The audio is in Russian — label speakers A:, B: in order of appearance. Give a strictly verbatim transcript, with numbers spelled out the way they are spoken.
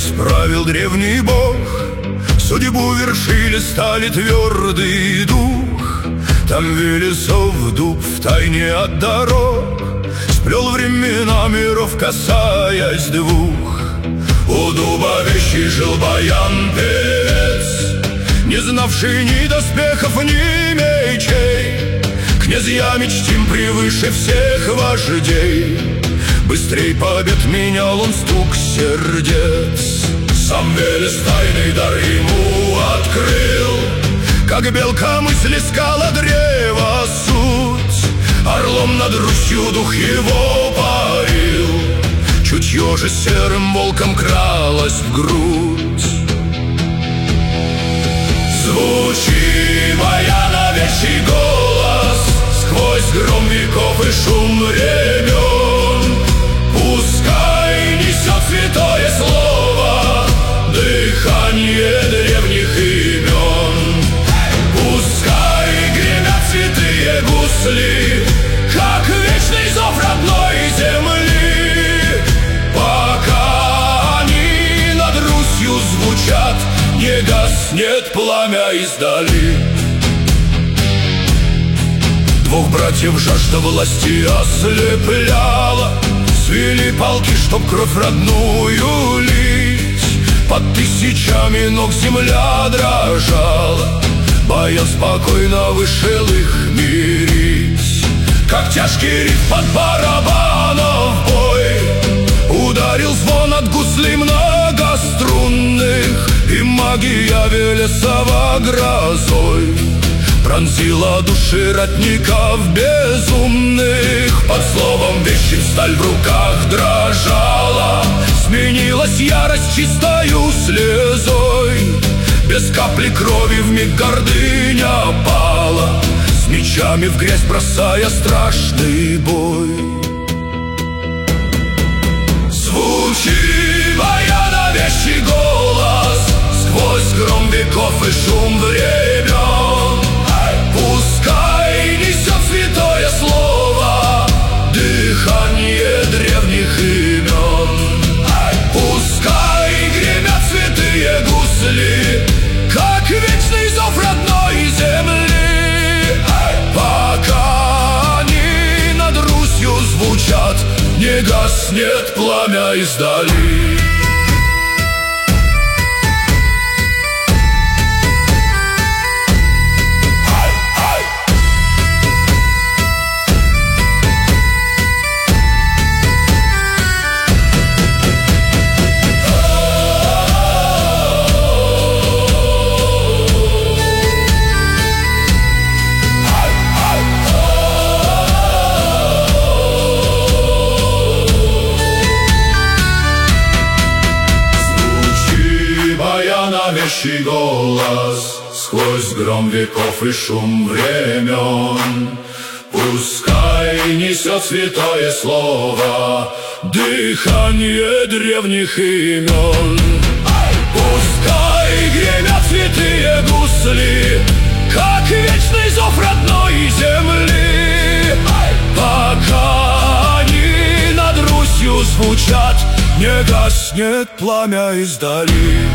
A: правил древний бог, судьбу вершили, стали твердый дух. Там Велесов дуб в тайне от дорог сплел времена миров, касаясь двух. У дуба вещий жил баян-певец, не знавший ни доспехов, ни мечей. Князьями чтим превыше всех вождей, быстрей побед менял он стук сердец. Сам Велес тайный дар ему открыл, как белка мысль искала древа суть. Орлом над Русью дух его парил, чутье же серым волком кралось в грудь. Звучи, баяна, вещий голос, сквозь гром веков и шум времен. Пускай несет святое слово, дыхание древних имен. Пускай гремят святые гусли, как вечный зов родной земли. Пока они над Русью звучат, не гаснет пламя издали. Двух братьев жажда власти ослепляла, свели палки, чтоб кровь родную лить. Под тысячами ног земля дрожала, баян спокойно вышел их мирить. Как тяжкий риф под барабанов бой ударил звон от гуслей многострунных, и магия Велесова грозой пронзила души ратников безумных. Под словом вещим сталь в руках дрожала, сменилась ярость чистою слезой. Без капли крови вмиг гордыня пала, с мечами в грязь бросая страшный бой. Звучи, баяна, вещий голос, сквозь гром веков и шум времен. Пускай несет святое слово, дыхание древних имен. Пускай гремят святые гусли, как вечный зов родной земли. Пока они над Русью звучат, не гаснет пламя издали. Вещий голос, сквозь гром веков и шум времен. Пускай несет святое слово, дыхание древних имен. Пускай гремят святые гусли, как вечный зов родной земли. Пока они над Русью звучат, не гаснет пламя издали.